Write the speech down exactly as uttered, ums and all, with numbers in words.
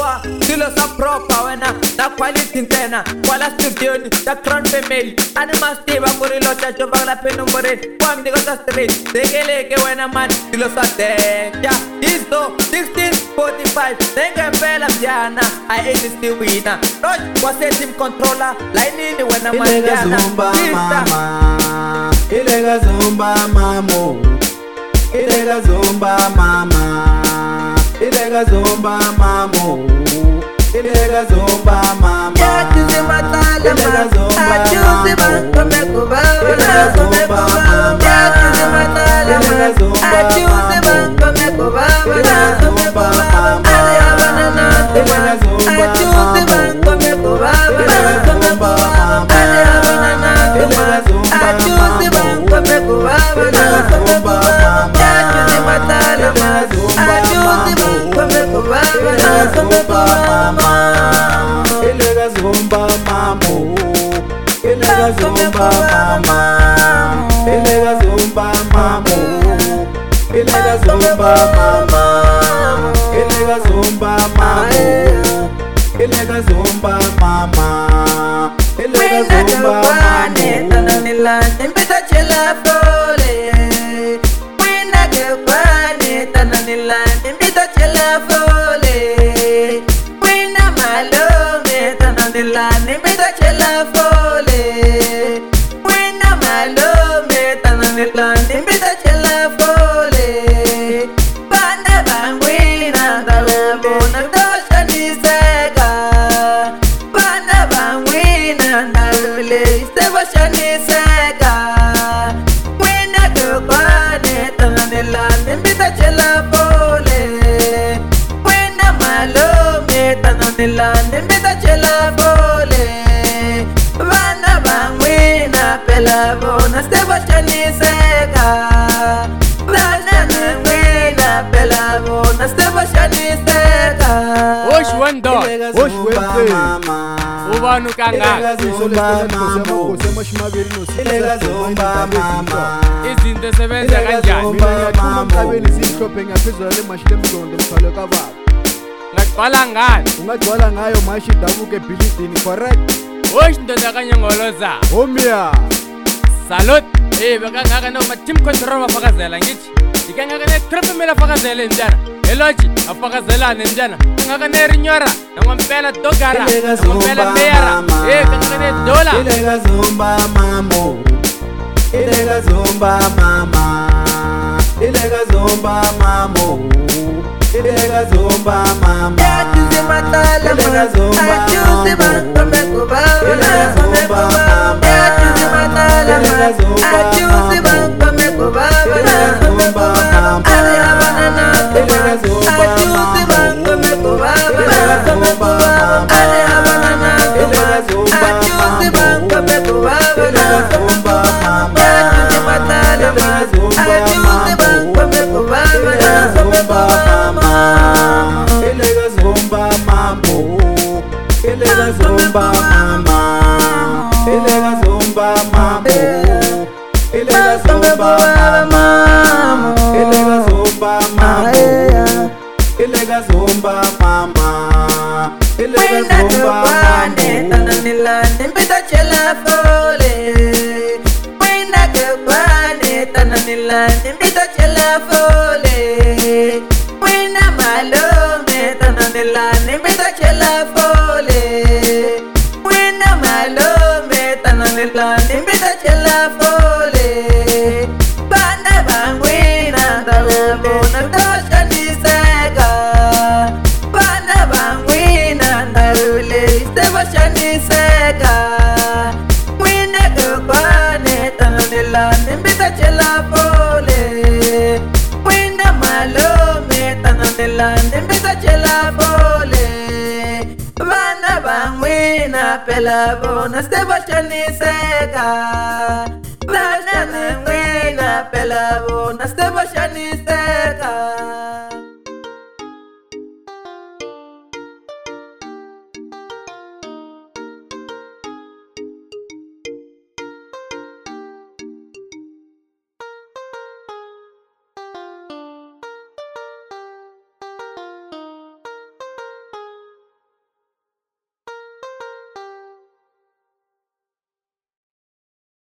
proper, silo sa proper wena ta quality ntena kwala studio ta crown family anima stiva ku ri lo cha chova la penumbore kwang digo sa street degeleke wena man silo sa teja isto sixteen forty-five tenga pela piana I eighty still winner Roach was a team controller line in wena man piana Ilega zumba mamo Ilega zumba mama Ilega zumba mamo Ilega zumba mama Ya tuzi matala ma Achuzi banko meko baba Ilega zumba mama Ya tuzi matala ma Achuzi banko meko baba Ilega zumba mama Ale abana nante ma Achuzi banko meko baba Ilega zumba mama Ale abana nante ma Achuzi banko meko baba Ilega zumba mama Ya tuzi matala ma Achuzi banko meko baba Ilega zumba mama Ilega zumba mamo Ilega zumba mama Ilega zumba mamo Ilega zumba mama Ilega zumba mamo Ilega zumba mama Ilega zumba mamo Tananila nimbita chela fole Wina gebane tananila nimbita chela fole Wina malome tananila nimbita chela fole Wina malome tananila nimbita chela fole Bana bangwina dalabo nagdosha nisega Bana bangwina dalule isteba shanisega Wina gebane tananila nimbita chela fole Wina malome tananila nimbita chela fole Bana bangwina pela bona steba shanisega Bana bangwina pela bona steba shanisega Osh one dog, osh one mama Ubanu kanga zumba mamo Ilega zumba mama izinto sebenza kanjani ngagcwala ngani ungagcwala ngayo mashi dabuke ebhilidini correct osh ndoda kanyongoloza omia salute eh bakangaka no ma team control bafakazela ngithi ikangaka ne trip mela fakazela njana eloji afakazelane njana ngaka ne rinyora ngwampela dogara ngwampela beara eh kangaka ne dola Ilega zumba mamo Ilega zumba mama Ilega zumba mamo Ilega zumba mama Ya tuzi matala ma Achuzi banko meko baba Ilega zumba mama Ya tuzi matala ma Achuzi banko meko baba Ilega zumba mama Ale abana nante ma Ilega zumba Achuzi banko meko baba Ilega zumba mama Ale abana nante ma Ilega zumba Achuzi banko meko baba Ilega zumba mama Ya tuzi matala ma Achuzi banko meko baba Ilega zumba mama Ilega zumba mambo Ilega zumba mama Ilega zumba mambo Ilega zumba mama Ilega zumba mambo Ilega zumba mama Ilega zumba mambo Tananila nimbita chela fole Wina gebane tananila nimbita chela fole Wina malome tananila nimbita chela fole Wina malome tananila nimbita chela fole Bana bangwina dalabo nagdosha nisega Bana bangwina dalule isteba shanisega Wina gebane tananila nimbita chela fole Wina malome tananila nimbita chela fole Bana bangwina pela bona steba shanisega Bana bangwina pela bona steba shanisega